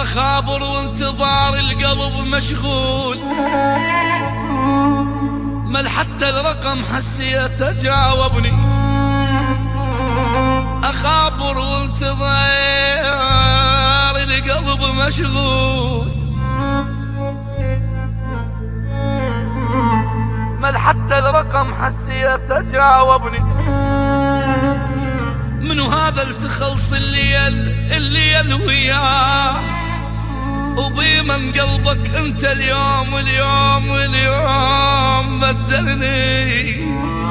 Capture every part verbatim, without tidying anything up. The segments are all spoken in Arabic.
أخابر وانتظار القلب مشغول، مل حتى الرقم حسيته جاوبني. أخابر وانتظار القلب مشغول، مل حتى الرقم حسيته جاوبني. منو هذا التخلص الليل الليل وياه، وبيمن قلبك انت اليوم اليوم اليوم بدلني.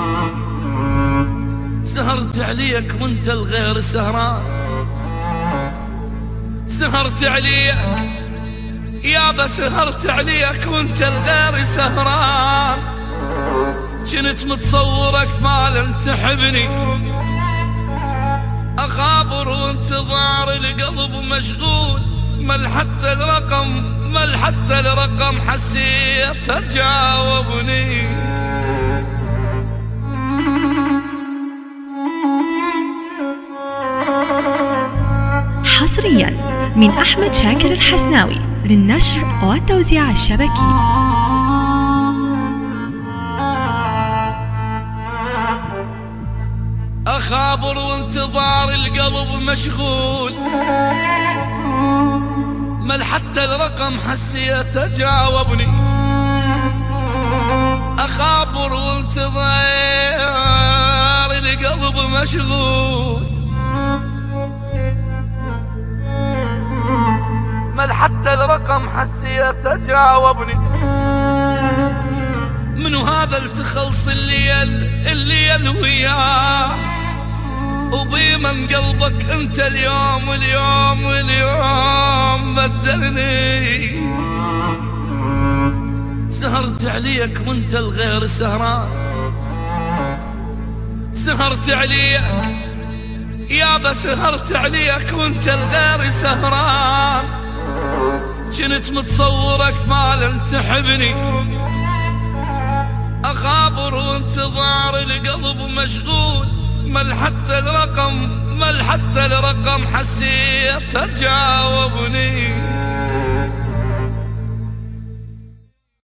سهرت عليك وانت الغير سهران، سهرت عليك يابا سهرت عليك وانت الغير سهران. كنت متصورك مالا تحبني. أخابر وانتظار القلب مشغول، مل حتى الرقم مل حتى الرقم حسيته جاوبني. حصريا من أحمد شاكر الحسناوي للنشر والتوزيع الشبكي. أخابر وانتظار القلب مشغول، مل حتى الرقم حسيته جاوبني. أخابر وانتظار القلب مشغول، مل حتى الرقم حسيته جاوبني. منو هذا التخلص الليل الليل وياه، وبيمن قلبك انت اليوم اليوم اليوم بدلني. سهرت عليك وانت الغير سهران، سهرت عليك يابا سهرت عليك وانت الغير سهران. كنت متصورك مالا تحبني. أخابر وانتظار القلب مشغول، مل حتى الرقم مل حتى الرقم حسيته جاوبني.